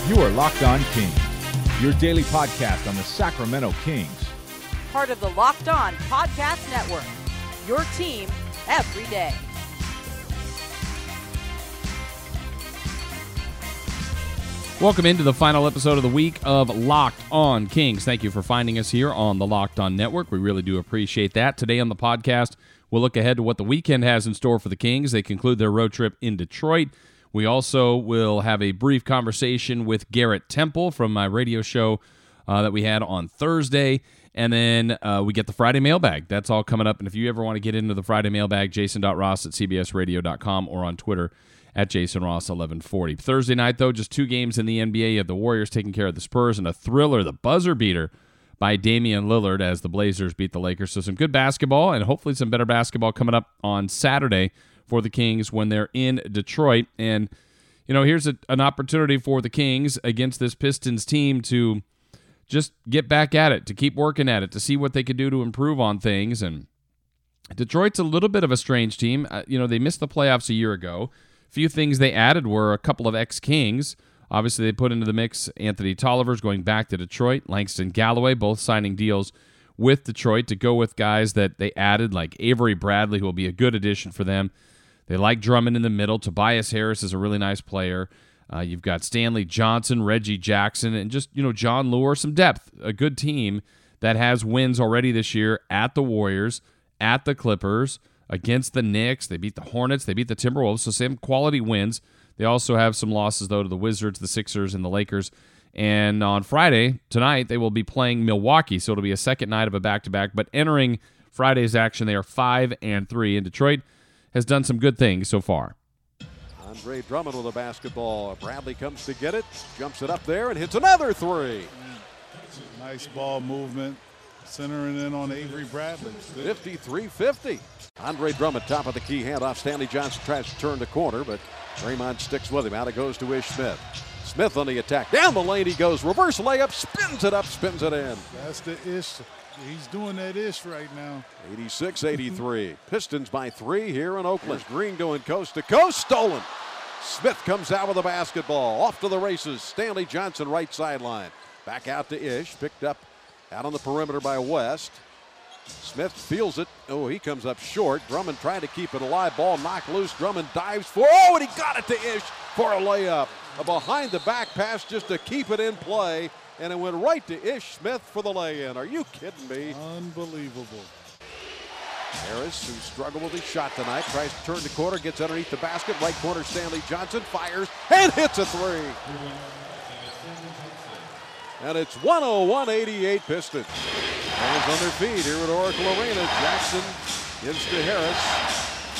You are Locked On Kings, your daily podcast on the Sacramento Kings. Part of the Locked On Podcast Network, your team every day. Welcome into the final episode of the week of Locked On Kings. Thank you for finding us here on the Locked On Network. We really do appreciate that. Today on the podcast, we'll look ahead to what the weekend has in store for the Kings. They conclude their road trip in Detroit. We also will have a brief conversation with Garrett Temple from my radio show that we had on Thursday. And then we get the Friday mailbag. That's all coming up. And if you ever want to get into the Friday mailbag, jason.ross@cbsradio.com or on Twitter at jasonross1140. Thursday night, though, just 2 games in the NBA. You have the Warriors taking care of the Spurs and a thriller, the buzzer beater by Damian Lillard as the Blazers beat the Lakers. So some good basketball and hopefully some better basketball coming up on Saturday for the Kings when they're in Detroit. And, you know, here's an opportunity for the Kings against this Pistons team to just get back at it, to keep working at it, to see what they could do to improve on things. And Detroit's a little bit of a strange team. They missed the playoffs a year ago. A few things they added were a couple of ex-Kings. Obviously, they put into the mix Anthony Tolliver's going back to Detroit, Langston Galloway, both signing deals with Detroit to go with guys that they added, like Avery Bradley, who will be a good addition for them. They like Drummond in the middle. Tobias Harris is a really nice player. You've got Stanley Johnson, Reggie Jackson, and just, John Lure, some depth. A good team that has wins already this year at the Warriors, at the Clippers, against the Knicks. They beat the Hornets. They beat the Timberwolves, so same quality wins. They also have some losses, though, to the Wizards, the Sixers, and the Lakers. And on Friday, tonight, they will be playing Milwaukee, so it'll be a second night of a back-to-back. But entering Friday's action, they are 5-3, and Detroit has done some good things so far. Andre Drummond with a basketball. Bradley comes to get it, jumps it up there, and hits another three. Nice ball movement, centering in on Avery Bradley. 53-50. Andre Drummond, top of the key, handoff. Stanley Johnson tries to turn the corner, but Draymond sticks with him. Out it goes to Ish Smith. Smith on the attack. Down the lane he goes. Reverse layup, spins it up, spins it in. That's the Ish. He's doing that Ish right now. 86-83. Pistons by 3 here in Oakland. Green going coast to coast. Stolen. Smith comes out with a basketball. Off to the races. Stanley Johnson right sideline. Back out to Ish. Picked up out on the perimeter by West. Smith feels it. Oh, he comes up short. Drummond trying to keep it alive. Ball knocked loose. Drummond dives for. Oh, and he got it to Ish for a layup. A behind-the-back pass just to keep it in play. And it went right to Ish Smith for the lay-in. Are you kidding me? Unbelievable. Harris, who struggled with his shot tonight, tries to turn the corner, gets underneath the basket. Right corner, Stanley Johnson fires and hits a three. And it's 101-88 Pistons. Fans on their feet here at Oracle Arena. Jackson gives to Harris.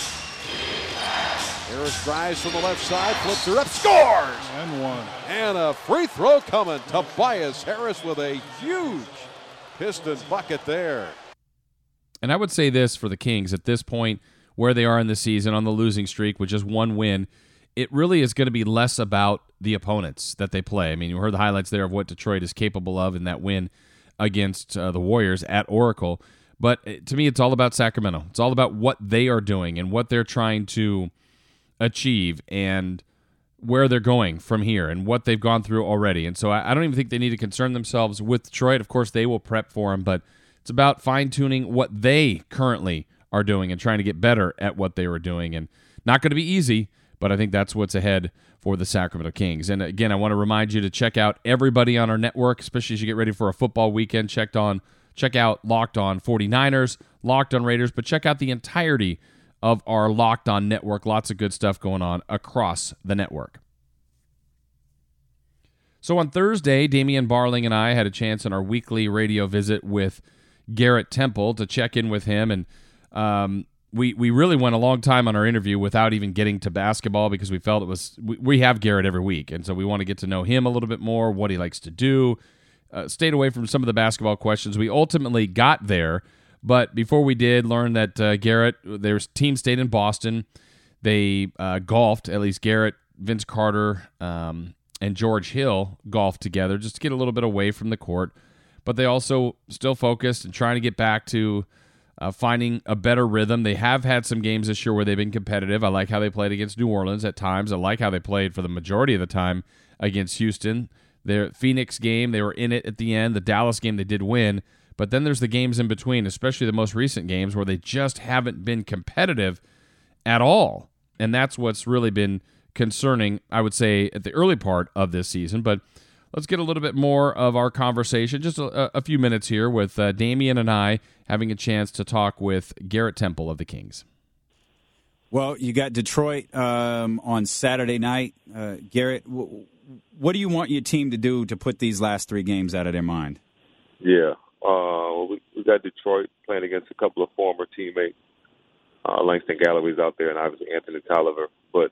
Harris drives from the left side, flips her up, scores! And one. And a free throw coming. Tobias Harris with a huge Piston bucket there. And I would say this for the Kings at this point, where they are in the season on the losing streak with just one win, it really is going to be less about the opponents that they play. I mean, you heard the highlights there of what Detroit is capable of in that win against the Warriors at Oracle. But to me, it's all about Sacramento. It's all about what they are doing and what they're trying to achieve and where they're going from here and what they've gone through already. And so I don't even think they need to concern themselves with Detroit. Of course, they will prep for them, but it's about fine-tuning what they currently are doing and trying to get better at what they were doing. And not going to be easy, but I think that's what's ahead for the Sacramento Kings. And again, I want to remind you to check out everybody on our network, especially as you get ready for a football weekend. Check out Locked On 49ers, Locked On Raiders, but check out the entirety of our Locked On network. Lots of good stuff going on across the network. So on Thursday, Damian Barling and I had a chance in our weekly radio visit with Garrett Temple to check in with him. And we really went a long time on our interview without even getting to basketball because we felt it was, we have Garrett every week. And so we want to get to know him a little bit more, what he likes to do, stayed away from some of the basketball questions. We ultimately got there. But before we did, learn that Garrett, their team stayed in Boston. They golfed, at least Garrett, Vince Carter, and George Hill golfed together just to get a little bit away from the court. But they also still focused and trying to get back to finding a better rhythm. They have had some games this year where they've been competitive. I like how they played against New Orleans at times. I like how they played for the majority of the time against Houston. Their Phoenix game, they were in it at the end. The Dallas game, they did win. But then there's the games in between, especially the most recent games where they just haven't been competitive at all. And that's what's really been concerning, I would say, at the early part of this season. But let's get a little bit more of our conversation, just a few minutes here with Damian and I having a chance to talk with Garrett Temple of the Kings. Well, you got Detroit on Saturday night. Garrett, what do you want your team to do to put these last three games out of their mind? Yeah, we got Detroit playing against a couple of former teammates. Langston Galloway's out there and obviously Anthony Tolliver. But,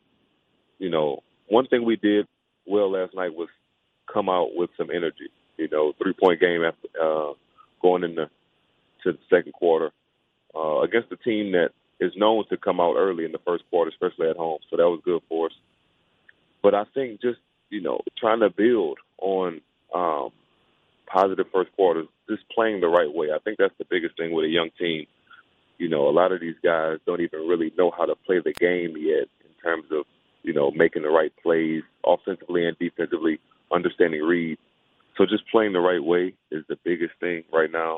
one thing we did well last night was come out with some energy. 3-point game after going into the second quarter against a team that is known to come out early in the first quarter, especially at home. So that was good for us. But I think just, trying to build on positive first quarters, just playing the right way. I think that's the biggest thing with a young team. A lot of these guys don't even really know how to play the game yet in terms of, making the right plays offensively and defensively, understanding reads. So just playing the right way is the biggest thing right now.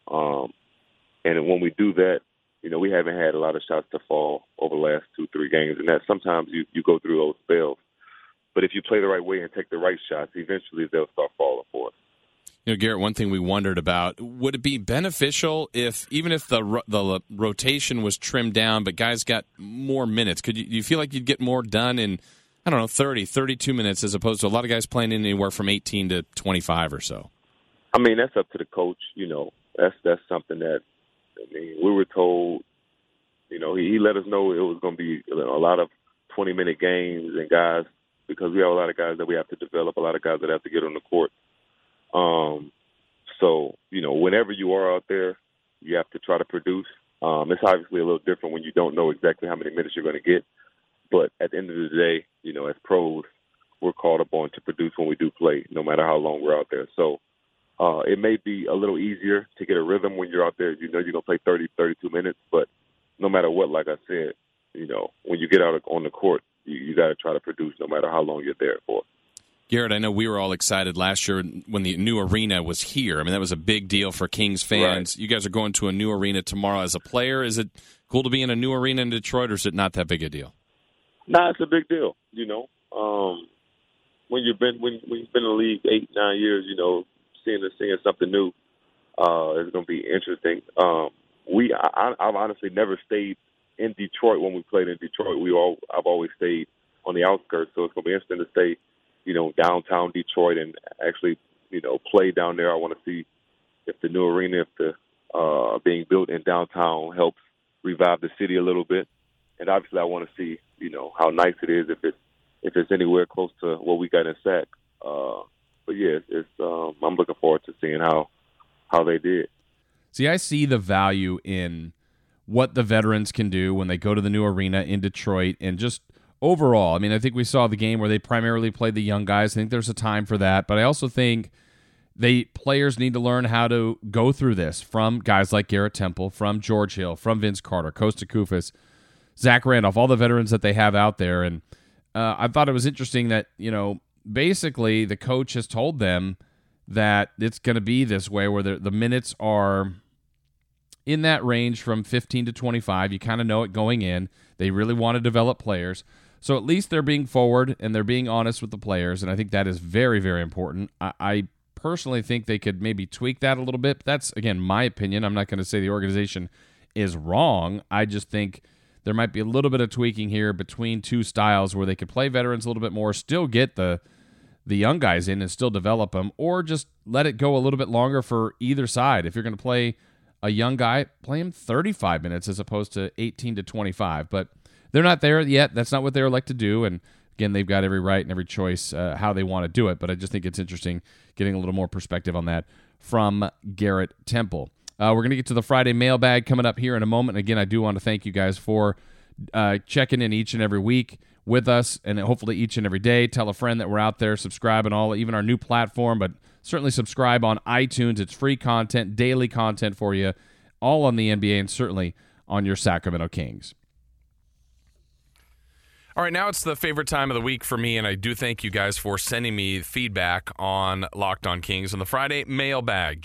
And when we do that, we haven't had a lot of shots to fall over the last 2-3 games. And that sometimes you go through those spells. But if you play the right way and take the right shots, eventually they'll start falling for us. Garrett, one thing we wondered about, would it be beneficial even if the rotation was trimmed down but guys got more minutes? Do you feel like you'd get more done in, 30, 32 minutes as opposed to a lot of guys playing in anywhere from 18 to 25 or so? I mean, that's up to the coach. That's something that, we were told, he let us know it was going to be a lot of 20-minute games and guys, because we have a lot of guys that we have to develop, a lot of guys that have to get on the court. So, whenever you are out there, you have to try to produce. It's obviously a little different when you don't know exactly how many minutes you're going to get. But at the end of the day, as pros, we're called upon to produce when we do play, no matter how long we're out there. So it may be a little easier to get a rhythm when you're out there. You're going to play 30, 32 minutes. But no matter what, like I said, when you get out on the court, you got to try to produce no matter how long you're there for. Garrett, I know we were all excited last year when the new arena was here. I mean, that was a big deal for Kings fans. Right. You guys are going to a new arena tomorrow as a player. Is it cool to be in a new arena in Detroit, or is it not that big a deal? Nah, it's a big deal. When you've been in the league 8-9 years, seeing something new is going to be interesting. I've honestly never stayed in Detroit when we played in Detroit. I've always stayed on the outskirts, so it's going to be interesting to stay, downtown Detroit and actually, play down there. I want to see if the new arena, being built in downtown helps revive the city a little bit. And obviously I want to see, how nice it is if it's anywhere close to what we got in Sac. But yeah, I'm looking forward to seeing how they did. See, I see the value in what the veterans can do when they go to the new arena in Detroit, and just overall, I mean, I think we saw the game where they primarily played the young guys. I think there's a time for that, but I also think players need to learn how to go through this from guys like Garrett Temple, from George Hill, from Vince Carter, Kosta Koufos, Zach Randolph, all the veterans that they have out there. And I thought it was interesting that, basically the coach has told them that it's going to be this way where the minutes are in that range from 15 to 25. You kind of know it going in. They really want to develop players. So at least they're being forward and they're being honest with the players, and I think that is very, very important. I personally think they could maybe tweak that a little bit. But that's, again, my opinion. I'm not going to say the organization is wrong. I just think there might be a little bit of tweaking here between two styles where they could play veterans a little bit more, still get the young guys in and still develop them, or just let it go a little bit longer for either side. If you're going to play a young guy, play him 35 minutes as opposed to 18 to 25. But they're not there yet. That's not what they would like to do. And again, they've got every right and every choice how they want to do it. But I just think it's interesting getting a little more perspective on that from Garrett Temple. We're going to get to the Friday mailbag coming up here in a moment. Again, I do want to thank you guys for checking in each and every week with us, and hopefully each and every day. Tell a friend that we're out there, subscribe on all, even our new platform, but certainly subscribe on iTunes. It's free content, daily content for you all on the NBA and certainly on your Sacramento Kings. All right, now it's the favorite time of the week for me, and I do thank you guys for sending me feedback on Locked On Kings on the Friday mailbag,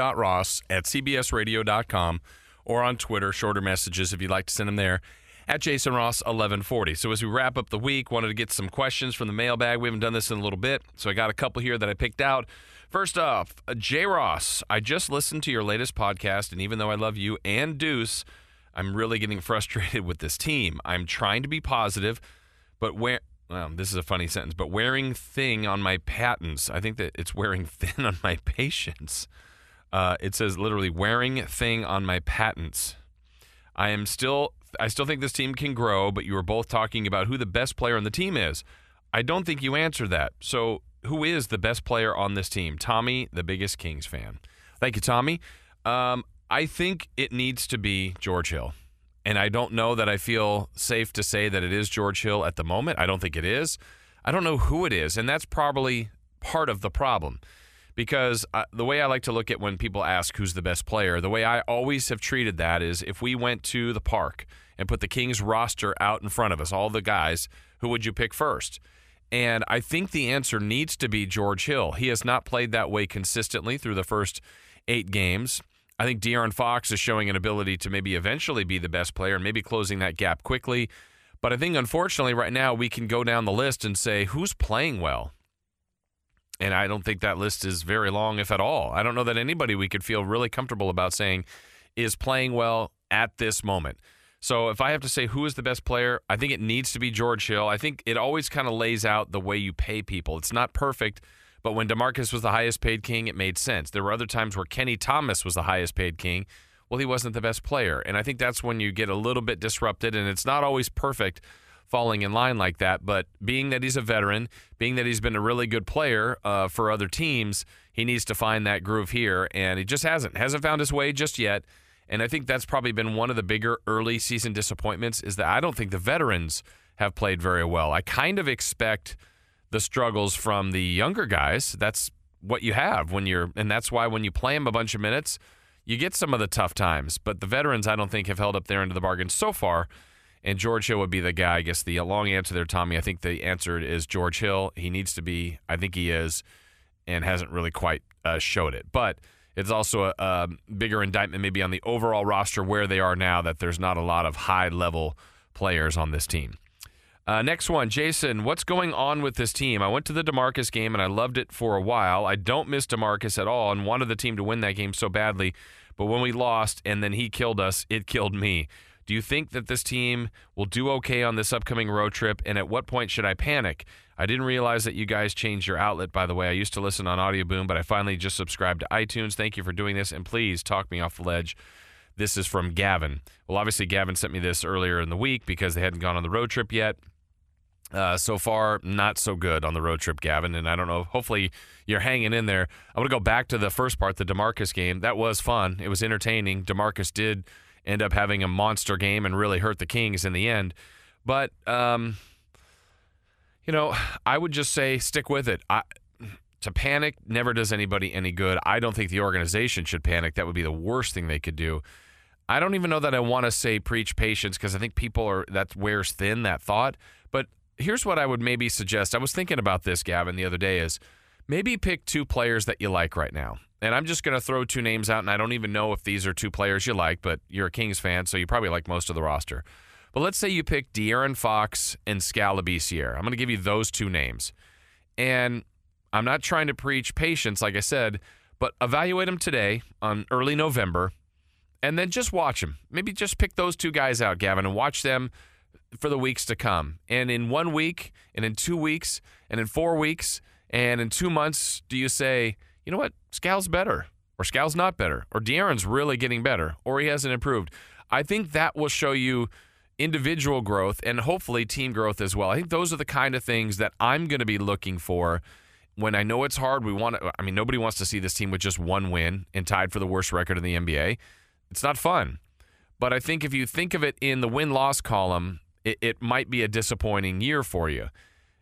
jason.ross@cbsradio.com, or on Twitter, shorter messages if you'd like to send them there, at jasonross1140. So as we wrap up the week, wanted to get some questions from the mailbag. We haven't done this in a little bit, so I got a couple here that I picked out. First off, J. Ross, I just listened to your latest podcast, and even though I love you and Deuce, I'm really getting frustrated with this team. I'm trying to be positive, but this is a funny sentence, but wearing thin on my patents. I think that it's wearing thin on my patience. It says literally wearing thin on my patents. I still think this team can grow, but you were both talking about who the best player on the team is. I don't think you answered that. So who is the best player on this team? Tommy, the biggest Kings fan. Thank you, Tommy. I think it needs to be George Hill. And I don't know that I feel safe to say that it is George Hill at the moment. I don't think it is. I don't know who it is, and that's probably part of the problem. Because the way I like to look at when people ask who's the best player, the way I always have treated that is if we went to the park and put the Kings roster out in front of us, all the guys, who would you pick first? And I think the answer needs to be George Hill. He has not played that way consistently through the first 8 games. I think De'Aaron Fox is showing an ability to maybe eventually be the best player and maybe closing that gap quickly. But I think, unfortunately, right now we can go down the list and say, who's playing well? And I don't think that list is very long, if at all. I don't know that anybody we could feel really comfortable about saying is playing well at this moment. So if I have to say who is the best player, I think it needs to be George Hill. I think it always kind of lays out the way you pay people. It's not perfect, but when DeMarcus was the highest paid King, it made sense. There were other times where Kenny Thomas was the highest paid King. Well, he wasn't the best player. And I think that's when you get a little bit disrupted, and it's not always perfect falling in line like that. But being that he's a veteran, being that he's been a really good player for other teams, he needs to find that groove here, and he just hasn't found his way just yet. And I think that's probably been one of the bigger early season disappointments is that I don't think the veterans have played very well. I kind of expect the struggles from the younger guys. That's what you have and that's why when you play them a bunch of minutes, you get some of the tough times. But the veterans, I don't think, have held up their end of the bargain so far. And George Hill would be the guy. I guess the long answer there, Tommy, I think the answer is George Hill. He needs to be. I think he is and hasn't really quite showed it. But it's also a bigger indictment maybe on the overall roster where they are now, that there's not a lot of high-level players on this team. Next one, Jason, what's going on with this team? I went to the DeMarcus game, and I loved it for a while. I don't miss DeMarcus at all and wanted the team to win that game so badly. But when we lost and then he killed us, it killed me. Do you think that this team will do okay on this upcoming road trip, and at what point should I panic? I didn't realize that you guys changed your outlet, by the way. I used to listen on Audio Boom, but I finally just subscribed to iTunes. Thank you for doing this, and please talk me off the ledge. This is from Gavin. Well, obviously, Gavin sent me this earlier in the week because they hadn't gone on the road trip yet. So far, not so good on the road trip, Gavin, and I don't know. Hopefully, you're hanging in there. I want to go back to the first part, the DeMarcus game. That was fun. It was entertaining. DeMarcus did end up having a monster game and really hurt the Kings in the end. But, I would just say stick with it. To panic never does anybody any good. I don't think the organization should panic. That would be the worst thing they could do. I don't even know that I want to say preach patience because I think that wears thin, that thought. But here's what I would maybe suggest. I was thinking about this, Gavin, the other day is maybe pick 2 players that you like right now. And I'm just going to throw 2 names out, and I don't even know if these are 2 players you like, but you're a Kings fan, so you probably like most of the roster. But let's say you pick De'Aaron Fox and Skal Labissière. I'm going to give you those 2 names. And I'm not trying to preach patience, like I said, but evaluate them today on early November, and then just watch them. Maybe just pick those 2 guys out, Gavin, and watch them for the weeks to come. And in 1 week, and in 2 weeks, and in 4 weeks, and in 2 months, do you say, you know what, Skal's better, or Skal's not better, or De'Aaron's really getting better, or he hasn't improved? I think that will show you individual growth and hopefully team growth as well. I think those are the kind of things that I'm going to be looking for when I know it's hard. Nobody wants to see this team with just 1 win and tied for the worst record in the NBA. It's not fun. But I think if you think of it in the win-loss column, it might be a disappointing year for you.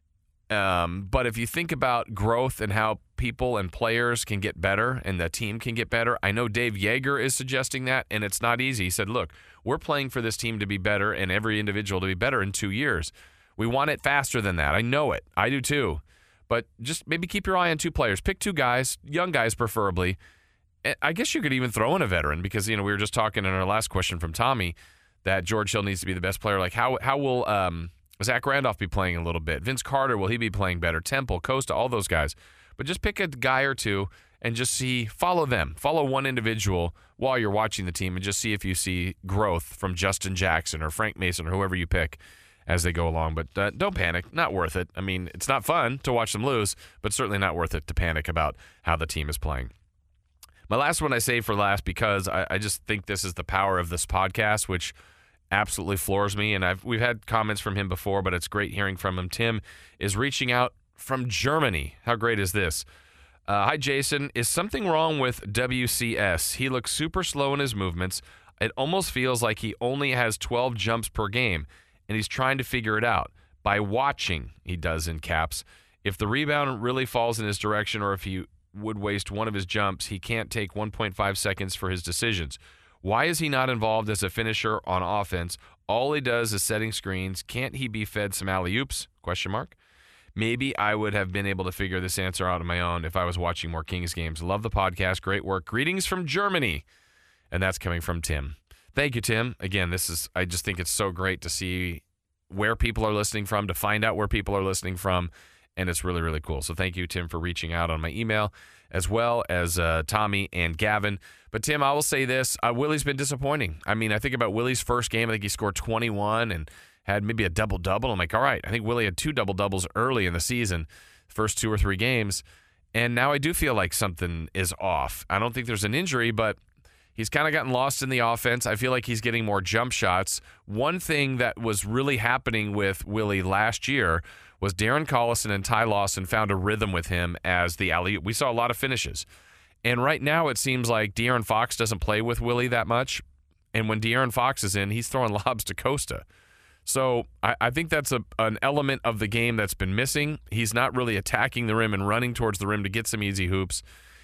But if you think about growth and how people and players can get better and the team can get better, I know Dave Yeager is suggesting that, and it's not easy. He said, look, we're playing for this team to be better and every individual to be better in 2 years. We want it faster than that. I know it. I do too. But just maybe keep your eye on 2 players. Pick 2 guys, young guys preferably. I guess you could even throw in a veteran because, we were just talking in our last question from Tommy that George Hill needs to be the best player. Like how will Zach Randolph be playing a little bit? Vince Carter, will he be playing better? Temple, Costa, all those guys. But just pick a guy or 2 and just follow them. Follow one individual while you're watching the team and just see if you see growth from Justin Jackson or Frank Mason or whoever you pick as they go along. But don't panic. Not worth it. I mean, it's not fun to watch them lose, but certainly not worth it to panic about how the team is playing. My last one I saved for last because I just think this is the power of this podcast, which absolutely floors me. And we've had comments from him before, but it's great hearing from him. Tim is reaching out from Germany. How great is this? Hi, Jason. Is something wrong with WCS? He looks super slow in his movements. It almost feels like he only has 12 jumps per game, and he's trying to figure it out by watching, he does in caps. If the rebound really falls in his direction or if he would waste one of his jumps, he can't take 1.5 seconds for his decisions. Why is he not involved as a finisher on offense? All he does is setting screens. Can't he be fed some alley-oops? ? Maybe I would have been able to figure this answer out on my own if I was watching more Kings games. Love the podcast. Great work. Greetings from Germany. And that's coming from Tim. Thank you, Tim. Again, I just think it's so great to see where people are listening from, to find out where people are listening from, and it's really, really cool. So thank you, Tim, for reaching out on my email, as well as Tommy and Gavin. But, Tim, I will say this. Willie's been disappointing. I mean, I think about Willie's first game. I think he scored 21 and had maybe a double-double. I'm like, all right, I think Willie had 2 double-doubles early in the season, first 2 or 3 games. And now I do feel like something is off. I don't think there's an injury, but he's kind of gotten lost in the offense. I feel like he's getting more jump shots. One thing that was really happening with Willie last year was Darren Collison and Ty Lawson found a rhythm with him as the alley-oop. We saw a lot of finishes. And right now it seems like De'Aaron Fox doesn't play with Willie that much. And when De'Aaron Fox is in, he's throwing lobs to Costa. So I think that's an element of the game that's been missing. He's not really attacking the rim and running towards the rim to get some easy hoops.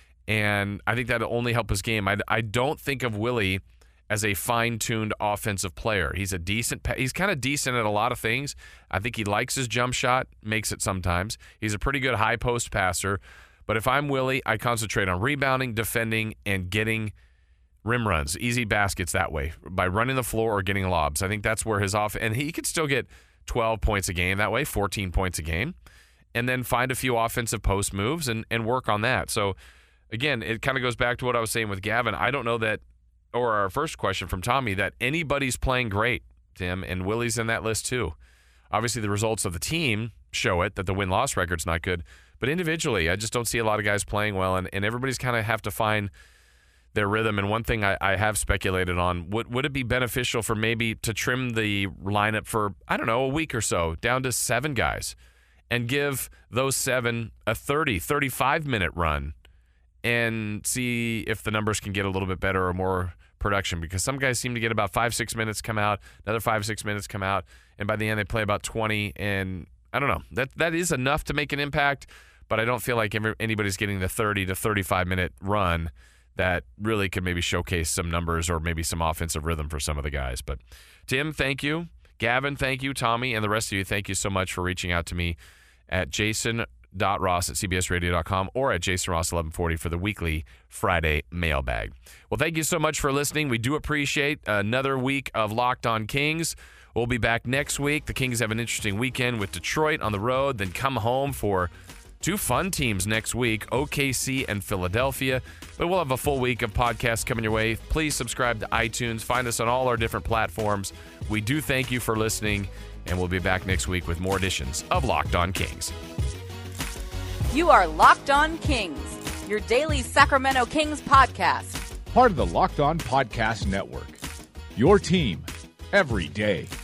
And I think that'll only help his game. I don't think of Willie as a fine-tuned offensive player. He's kind of decent at a lot of things. I think he likes his jump shot, makes it sometimes. He's a pretty good high post passer. But if I'm Willie, I concentrate on rebounding, defending, and getting rim runs, easy baskets that way, by running the floor or getting lobs. I think that's where his offense, and he could still get 12 points a game that way, 14 points a game, and then find a few offensive post moves and work on that. So, again, it kind of goes back to what I was saying with Gavin. I don't know that, or our first question from Tommy, that anybody's playing great, Tim, and Willie's in that list too. Obviously, the results of the team show it, that the win-loss record's not good. But individually, I just don't see a lot of guys playing well, and everybody's kind of have to find their rhythm. And one thing I have speculated on, would it be beneficial for maybe to trim the lineup for, I don't know, a week or so, down to 7 guys, and give those 7 a 30, 35-minute run and see if the numbers can get a little bit better or more production, because some guys seem to get about 5-6 minutes come out, another 5-6 minutes come out, and by the end they play about 20, and I don't know. That is enough to make an impact, but I don't feel like anybody's getting the 30 to 35-minute run that really could maybe showcase some numbers or maybe some offensive rhythm for some of the guys. But Tim, thank you. Gavin, thank you. Tommy, and the rest of you, thank you so much for reaching out to me at jason.ross@cbsradio.com or at jasonross1140 for the weekly Friday mailbag. Well, thank you so much for listening. We do appreciate another week of Locked On Kings. We'll be back next week. The Kings have an interesting weekend with Detroit on the road, then come home for 2 fun teams next week, OKC and Philadelphia. But we'll have a full week of podcasts coming your way. Please subscribe to iTunes. Find us on all our different platforms. We do thank you for listening, and we'll be back next week with more editions of Locked On Kings. You are Locked On Kings, your daily Sacramento Kings podcast. Part of the Locked On Podcast Network. Your team every day.